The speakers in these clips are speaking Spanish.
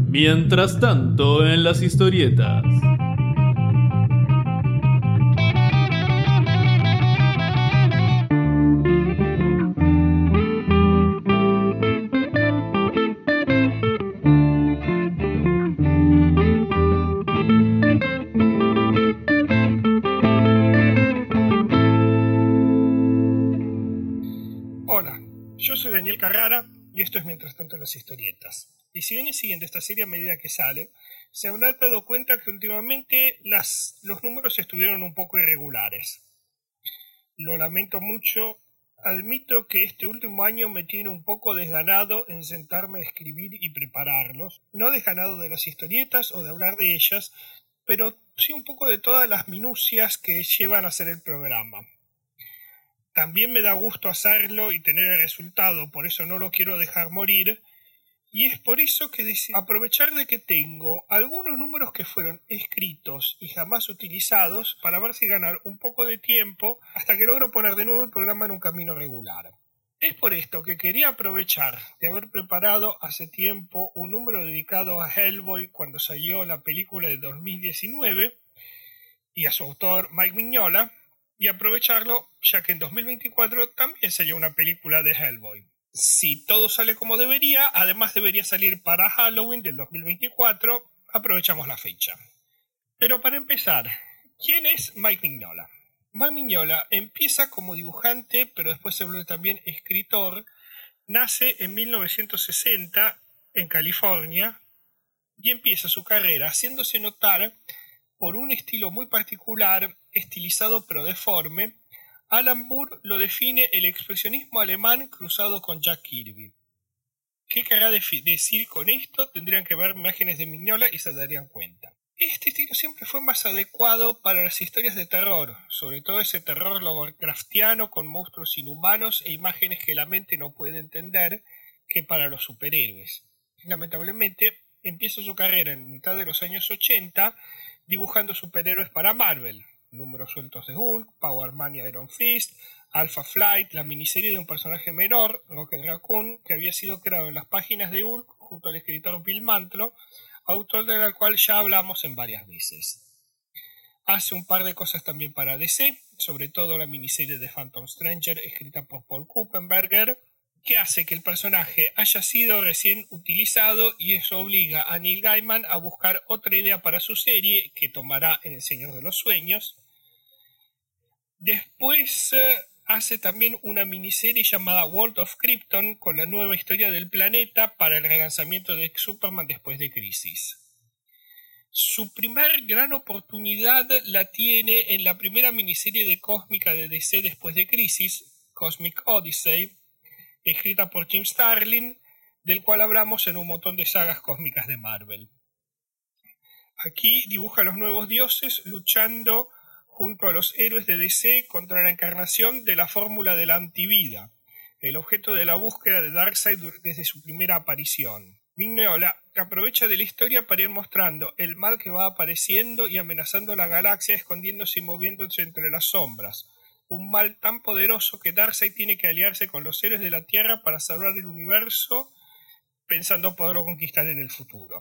Mientras tanto, en las historietas. Hola, yo soy Daniel Carrara y esto es Mientras tanto en las historietas. Y si vienes siguiendo esta serie a medida que sale, se habrán dado cuenta que últimamente los números estuvieron un poco irregulares. Lo lamento mucho, admito que este último año me tiene un poco desganado en sentarme a escribir y prepararlos. No desganado de las historietas o de hablar de ellas, pero sí un poco de todas las minucias que llevan a hacer el programa. También me da gusto hacerlo y tener el resultado, por eso no lo quiero dejar morir, y es por eso que decidí aprovechar de que tengo algunos números que fueron escritos y jamás utilizados para ver si ganar un poco de tiempo hasta que logro poner de nuevo el programa en un camino regular. Es por esto que quería aprovechar de haber preparado hace tiempo un número dedicado a Hellboy cuando salió la película de 2019 y a su autor Mike Mignola, y aprovecharlo ya que en 2024 también salió una película de Hellboy. Si todo sale como debería, además debería salir para Halloween del 2024, aprovechamos la fecha. Pero para empezar, ¿quién es Mike Mignola? Mike Mignola empieza como dibujante, pero después se vuelve también escritor. Nace en 1960 en California y empieza su carrera haciéndose notar por un estilo muy particular, estilizado pero deforme. Alan Moore lo define el expresionismo alemán cruzado con Jack Kirby. ¿Qué querrá decir con esto? Tendrían que ver imágenes de Mignola y se darían cuenta. Este estilo siempre fue más adecuado para las historias de terror, sobre todo ese terror Lovecraftiano con monstruos inhumanos e imágenes que la mente no puede entender, que para los superhéroes. Lamentablemente, empieza su carrera en mitad de los años 80 dibujando superhéroes para Marvel, números sueltos de Hulk, Power Man y Iron Fist, Alpha Flight, la miniserie de un personaje menor, Rocket Raccoon, que había sido creado en las páginas de Hulk junto al escritor Bill Mantlo, autor de la cual ya hablamos en varias veces. Hace un par de cosas también para DC, sobre todo la miniserie de Phantom Stranger escrita por Paul Kuppenberger, que hace que el personaje haya sido recién utilizado y eso obliga a Neil Gaiman a buscar otra idea para su serie que tomará en El Señor de los Sueños. Después hace también una miniserie llamada World of Krypton con la nueva historia del planeta para el relanzamiento de Superman después de Crisis. Su primer gran oportunidad la tiene en la primera miniserie de cósmica de DC después de Crisis, Cosmic Odyssey, escrita por Jim Starlin, del cual hablamos en un montón de sagas cósmicas de Marvel. Aquí dibuja a los nuevos dioses luchando junto a los héroes de DC contra la encarnación de la fórmula de la antivida, el objeto de la búsqueda de Darkseid desde su primera aparición. Mignola aprovecha de la historia para ir mostrando el mal que va apareciendo y amenazando la galaxia, escondiéndose y moviéndose entre las sombras. Un mal tan poderoso que Darkseid tiene que aliarse con los héroes de la Tierra para salvar el universo, pensando poderlo conquistar en el futuro.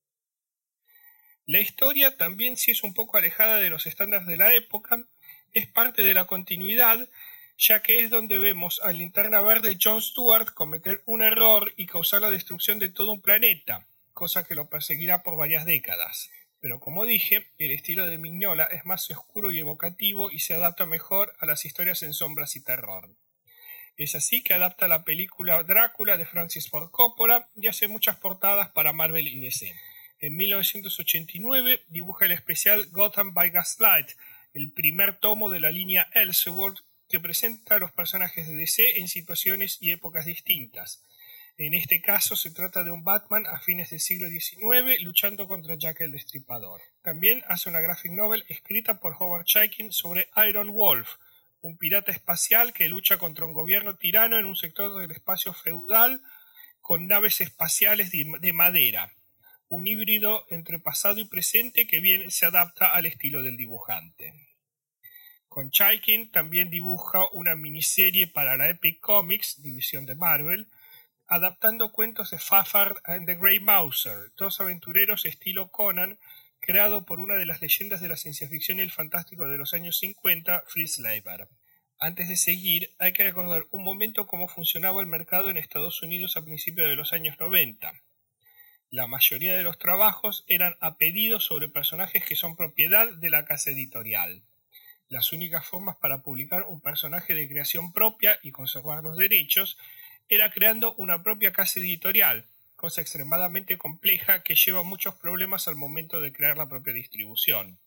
La historia también, si es un poco alejada de los estándares de la época, es parte de la continuidad, ya que es donde vemos al Linterna Verde John Stewart cometer un error y causar la destrucción de todo un planeta, cosa que lo perseguirá por varias décadas. Pero como dije, el estilo de Mignola es más oscuro y evocativo y se adapta mejor a las historias en sombras y terror. Es así que adapta la película Drácula de Francis Ford Coppola y hace muchas portadas para Marvel y DC. En 1989 dibuja el especial Gotham by Gaslight, el primer tomo de la línea Elseworld que presenta a los personajes de DC en situaciones y épocas distintas. En este caso se trata de un Batman a fines del siglo XIX luchando contra Jack el Destripador. También hace una graphic novel escrita por Howard Chaykin sobre Iron Wolf, un pirata espacial que lucha contra un gobierno tirano en un sector del espacio feudal con naves espaciales de madera. Un híbrido entre pasado y presente que bien se adapta al estilo del dibujante. Con Chaykin también dibuja una miniserie para la Epic Comics, división de Marvel, adaptando cuentos de Fafard and the Grey Mouser, dos aventureros estilo Conan, creado por una de las leyendas de la ciencia ficción y el fantástico de los años 50, Fritz Leiber. Antes de seguir, hay que recordar un momento cómo funcionaba el mercado en Estados Unidos a principios de los años 90. La mayoría de los trabajos eran a pedido sobre personajes que son propiedad de la casa editorial. Las únicas formas para publicar un personaje de creación propia y conservar los derechos era creando una propia casa editorial, cosa extremadamente compleja que lleva muchos problemas al momento de crear la propia distribución.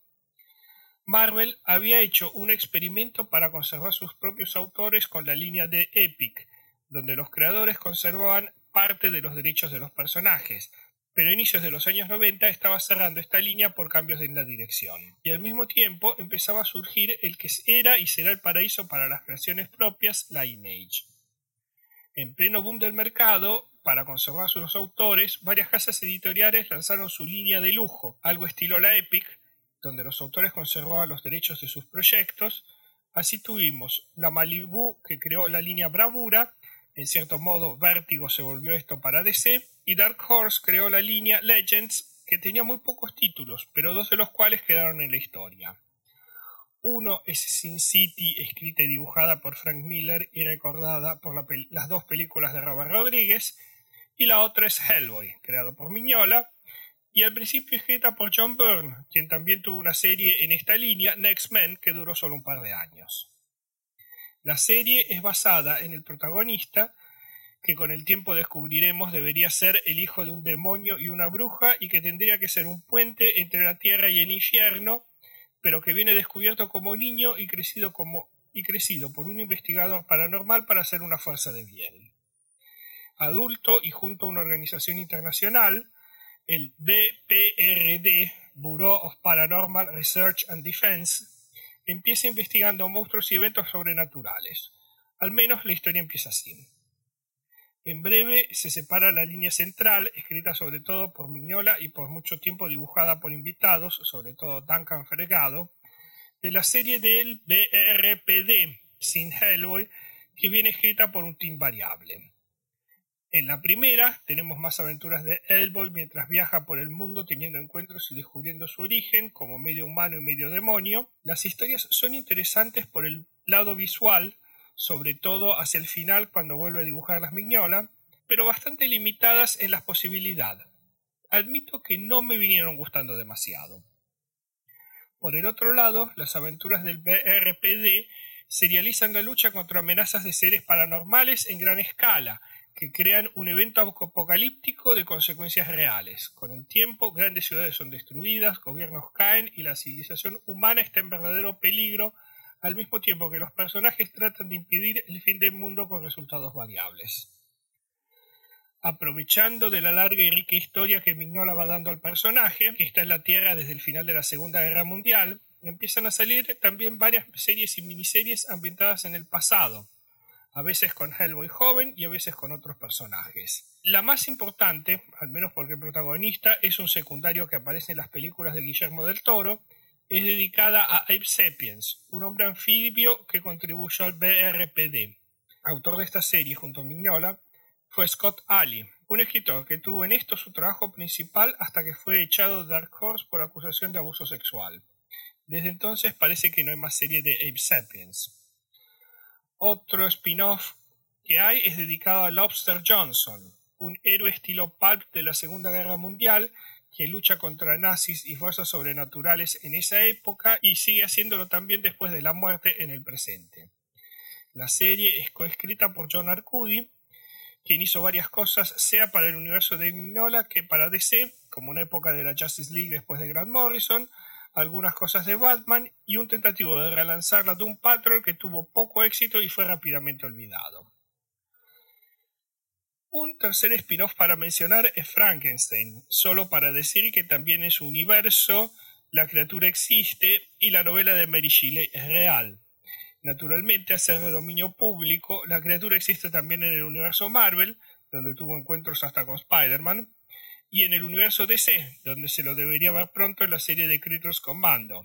Marvel había hecho un experimento para conservar sus propios autores con la línea de Epic, donde los creadores conservaban parte de los derechos de los personajes, pero a inicios de los años 90 estaba cerrando esta línea por cambios en la dirección. Y al mismo tiempo empezaba a surgir el que era y será el paraíso para las creaciones propias, la Image. En pleno boom del mercado, para conservar sus autores, varias casas editoriales lanzaron su línea de lujo, algo estilo la Epic, donde los autores conservaban los derechos de sus proyectos. Así tuvimos la Malibu, que creó la línea Bravura, en cierto modo Vértigo se volvió esto para DC, y Dark Horse creó la línea Legends, que tenía muy pocos títulos, pero dos de los cuales quedaron en la historia. Uno es Sin City, escrita y dibujada por Frank Miller y recordada por las dos películas de Robert Rodríguez, y la otra es Hellboy, creado por Mignola, y al principio escrita por John Byrne, quien también tuvo una serie en esta línea, Next Men, que duró solo un par de años. La serie es basada en el protagonista, que con el tiempo descubriremos debería ser el hijo de un demonio y una bruja, y que tendría que ser un puente entre la tierra y el infierno, pero que viene descubierto como niño y crecido por un investigador paranormal para ser una fuerza de bien. Adulto y junto a una organización internacional, el BPRD, Bureau of Paranormal Research and Defense, empieza investigando monstruos y eventos sobrenaturales. Al menos la historia empieza así. En breve se separa la línea central, escrita sobre todo por Mignola y por mucho tiempo dibujada por invitados, sobre todo Duncan Fregado, de la serie del BRPD, sin Hellboy, que viene escrita por un team variable. En la primera tenemos más aventuras de Hellboy mientras viaja por el mundo teniendo encuentros y descubriendo su origen como medio humano y medio demonio. Las historias son interesantes por el lado visual, sobre todo hacia el final cuando vuelve a dibujar las Mignola, pero bastante limitadas en las posibilidades. Admito que no me vinieron gustando demasiado. Por el otro lado, las aventuras del BRPD serializan la lucha contra amenazas de seres paranormales en gran escala, que crean un evento apocalíptico de consecuencias reales. Con el tiempo, grandes ciudades son destruidas, gobiernos caen y la civilización humana está en verdadero peligro, al mismo tiempo que los personajes tratan de impedir el fin del mundo con resultados variables. Aprovechando de la larga y rica historia que Mignola va dando al personaje, que está en la Tierra desde el final de la Segunda Guerra Mundial, empiezan a salir también varias series y miniseries ambientadas en el pasado, a veces con Hellboy joven y a veces con otros personajes. La más importante, al menos porque el protagonista es un secundario que aparece en las películas de Guillermo del Toro, es dedicada a Abe Sapiens, un hombre anfibio que contribuyó al BRPD. Autor de esta serie junto a Mignola fue Scott Allie, un escritor que tuvo en esto su trabajo principal hasta que fue echado de Dark Horse por acusación de abuso sexual. Desde entonces parece que no hay más serie de Abe Sapiens. Otro spin-off que hay es dedicado a Lobster Johnson, un héroe estilo pulp de la Segunda Guerra Mundial que lucha contra nazis y fuerzas sobrenaturales en esa época y sigue haciéndolo también después de la muerte en el presente. La serie es coescrita por John Arcudi, quien hizo varias cosas, sea para el universo de Mignola que para DC, como una época de la Justice League después de Grant Morrison, algunas cosas de Batman y un tentativo de relanzar la Doom Patrol que tuvo poco éxito y fue rápidamente olvidado. Un tercer spin-off para mencionar es Frankenstein, solo para decir que también en su universo la criatura existe y la novela de Mary Shelley es real. Naturalmente, al ser de dominio público, la criatura existe también en el universo Marvel, donde tuvo encuentros hasta con Spider-Man, y en el universo DC, donde se lo debería ver pronto en la serie de Creatures Commando.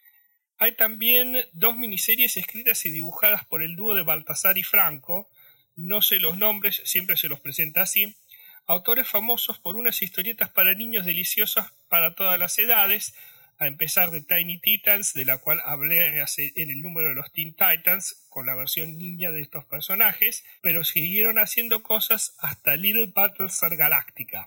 Hay también dos miniseries escritas y dibujadas por el dúo de Baltasar y Franco, no sé los nombres, siempre se los presenta así, autores famosos por unas historietas para niños deliciosas para todas las edades, a empezar de Tiny Titans, de la cual hablé en el número de los Teen Titans, con la versión niña de estos personajes, pero siguieron haciendo cosas hasta Little Battlestar Galactica.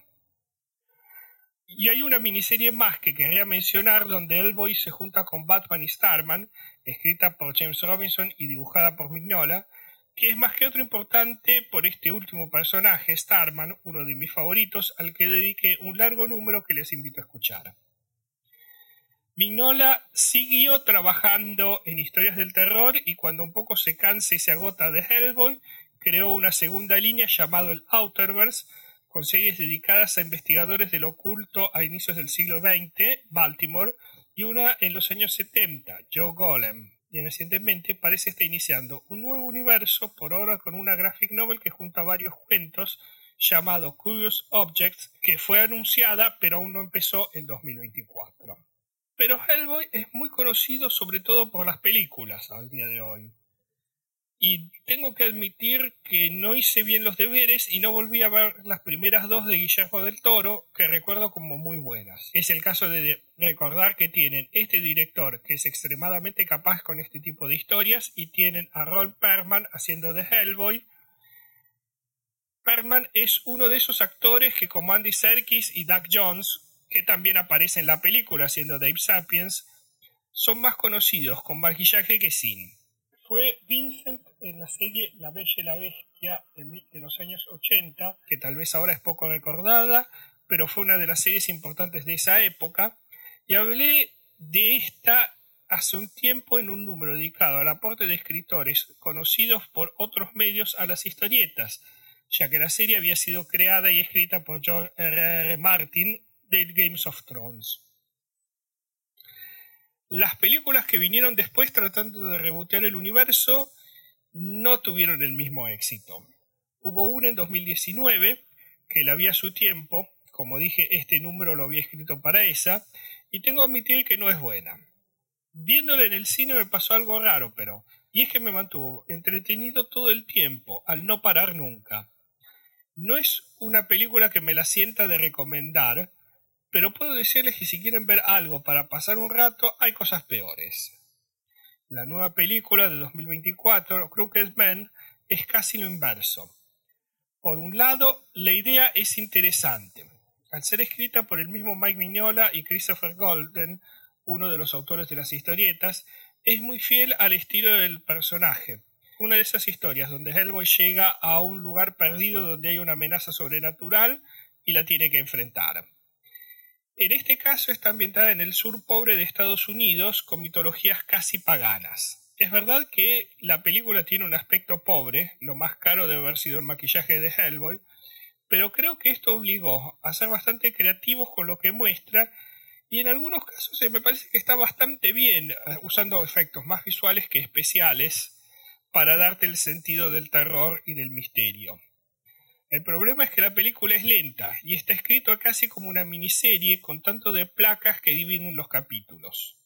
Y hay una miniserie más que quería mencionar donde Hellboy se junta con Batman y Starman, escrita por James Robinson y dibujada por Mignola, que es más que otro importante por este último personaje, Starman, uno de mis favoritos, al que dediqué un largo número que les invito a escuchar. Mignola siguió trabajando en historias del terror y cuando un poco se cansa y se agota de Hellboy, creó una segunda línea llamada el Outerverse, con series dedicadas a investigadores del oculto a inicios del siglo XX, Baltimore, y una en los años 70, Joe Golem. Y recientemente parece estar iniciando un nuevo universo, por ahora con una graphic novel que junta varios cuentos, llamado Curious Objects, que fue anunciada pero aún no empezó en 2024. Pero Hellboy es muy conocido sobre todo por las películas al día de hoy. Y tengo que admitir que no hice bien los deberes y no volví a ver las primeras dos de Guillermo del Toro, que recuerdo como muy buenas. Es el caso de recordar que tienen este director que es extremadamente capaz con este tipo de historias y tienen a Ron Perlman haciendo de Hellboy. Perlman es uno de esos actores que como Andy Serkis y Doug Jones, que también aparece en la película haciendo Dave Sapiens, son más conocidos con maquillaje que sin. Fue Vincent en la serie La Bella y la Bestia de los años 80, que tal vez ahora es poco recordada, pero fue una de las series importantes de esa época, y hablé de esta hace un tiempo en un número dedicado al aporte de escritores conocidos por otros medios a las historietas, ya que la serie había sido creada y escrita por George R.R. Martin de Games of Thrones. Las películas que vinieron después tratando de rebotear el universo no tuvieron el mismo éxito. Hubo una en 2019 que la vi a su tiempo, como dije, este número lo había escrito para esa, y tengo que admitir que no es buena. Viéndola en el cine me pasó algo raro, y es que me mantuvo entretenido todo el tiempo, al no parar nunca. No es una película que me la sienta de recomendar, pero puedo decirles que si quieren ver algo para pasar un rato, hay cosas peores. La nueva película de 2024, Crooked Man, es casi lo inverso. Por un lado, la idea es interesante. Al ser escrita por el mismo Mike Mignola y Christopher Golden, uno de los autores de las historietas, es muy fiel al estilo del personaje. Una de esas historias donde Hellboy llega a un lugar perdido donde hay una amenaza sobrenatural y la tiene que enfrentar. En este caso está ambientada en el sur pobre de Estados Unidos con mitologías casi paganas. Es verdad que la película tiene un aspecto pobre, lo más caro debe haber sido el maquillaje de Hellboy, pero creo que esto obligó a ser bastante creativos con lo que muestra y en algunos casos me parece que está bastante bien usando efectos más visuales que especiales para darte el sentido del terror y del misterio. El problema es que la película es lenta y está escrito casi como una miniserie con tanto de placas que dividen los capítulos.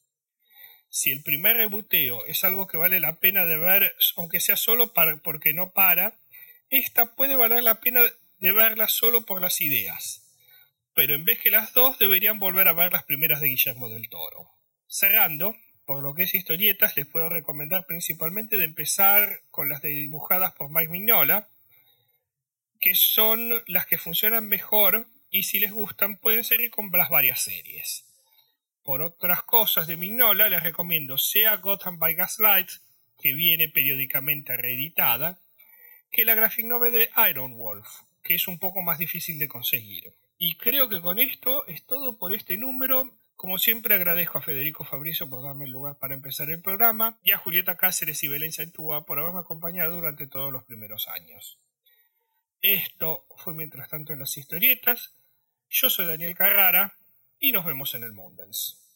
Si el primer reboteo es algo que vale la pena de ver, aunque sea solo porque no para, esta puede valer la pena de verla solo por las ideas. Pero en vez que las dos deberían volver a ver las primeras de Guillermo del Toro. Cerrando, por lo que es historietas, les puedo recomendar principalmente de empezar con las dibujadas por Mike Mignola, que son las que funcionan mejor y si les gustan pueden seguir con las varias series. Por otras cosas de Mignola les recomiendo sea Gotham by Gaslight, que viene periódicamente reeditada, que la graphic novel de Iron Wolf, que es un poco más difícil de conseguir. Y creo que con esto es todo por este número. Como siempre agradezco a Federico Fabrizio por darme el lugar para empezar el programa y a Julieta Cáceres y Belén Saitúa por haberme acompañado durante todos los primeros años. Esto fue Mientras tanto en las historietas. Yo soy Daniel Carrara y nos vemos en el Mundens.